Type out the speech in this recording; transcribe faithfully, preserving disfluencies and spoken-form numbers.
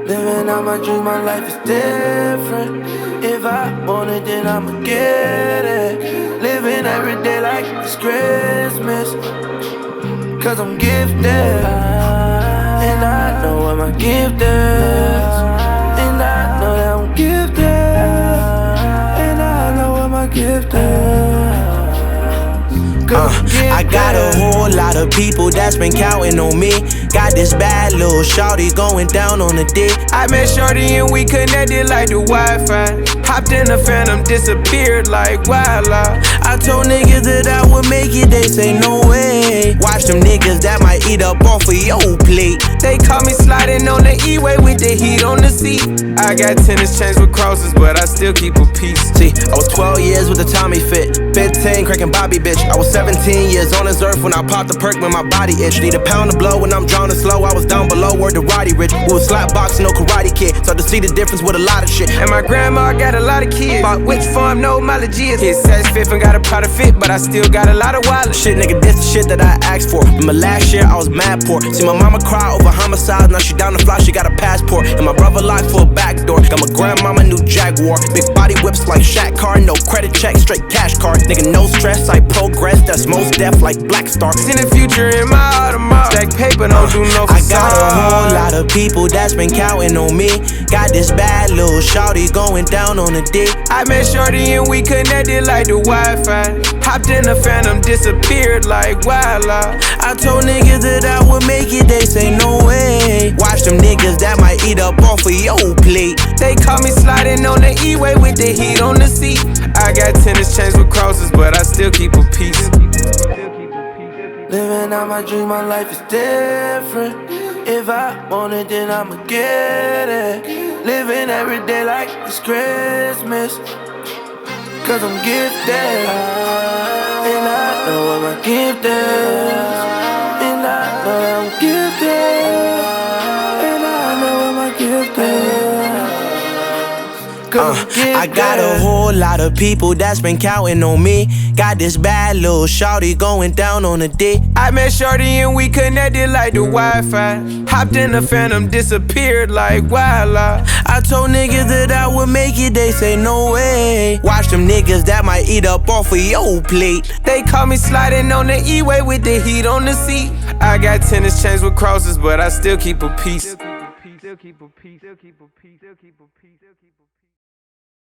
Living out my dreams, my life is different. If I want it, then I'ma get it. Living every day like it's Christmas, cause I'm gifted, and I know what my gift is. And I know that I'm gifted, and I know what my gift is. Uh, I got a whole lot of people that's been counting on me. Got this bad little shawty going down on the dick. I met shorty and we connected like the Wi-Fi. Hopped in the Phantom, disappeared like wildlife. I told niggas that I would make it, they say no way. Watch them niggas that might eat up off of your plate. They caught me sliding on the E-way with the heat on the seat. I got tennis chains with crosses, but I still keep a piece. See, I was twelve years with a Tommy fit, fifteen cranking Bobby bitch. I was seventeen years on this earth when I popped the perk when my body itch. Need a pound of blow when I'm drowning slow. I was down below, word to Roddy Rich. We was slap boxing, no karate kid. So to see the difference with a lot of shit. And my grandma got a lot of kids. Bought which farm, no mileage is. Hit says fifth and got a product fit, but I still got a lot of wallet. Shit, nigga, this the shit that I asked for. Remember last year, I was mad poor. See my mama cry over homicide, now she down the fly, she got a passport. And my brother locked for a back door. Got my grandmama new Jaguar. Big body whips like Shaq car, no credit check, straight cash card. Nigga, no stress, I progress, that's most deaf like Black Star. Seen the future in my Audemars. Stack paper, don't do no I facade. got a whole lot of people that's been counting on me. Got this bad little shawty going down on the dick. I met shorty and we connected like the Wi-Fi. Hopped in the Phantom, disappeared like wildlife. I told niggas that I would make it, they say no way. Watch them niggas that might eat up off of your plate. They caught me sliding on the E-way with the heat on the seat. I got tennis chains with crosses, but I still keep a piece. Living out my dreams, my life is different. If I want it, then I'ma get it. Living every day like it's Christmas, cause I'm gifted, and I know what my gift is. And I know that I'm gifted, and I know what my gift is. Uh, I got a whole lot of people that's been counting on me. Got this bad little shawty going down on the dick. I met shorty and we connected like the Wi-Fi. Hopped in the Phantom, disappeared like wildlife. I told niggas that I would make it, they say no way. Watch them niggas that might eat up off of your plate. They caught me sliding on the E-way with the heat on the seat. I got tennis chains with crosses, but I still keep a piece. Still keep a piece, still keep a piece, still keep a piece, still keep a piece.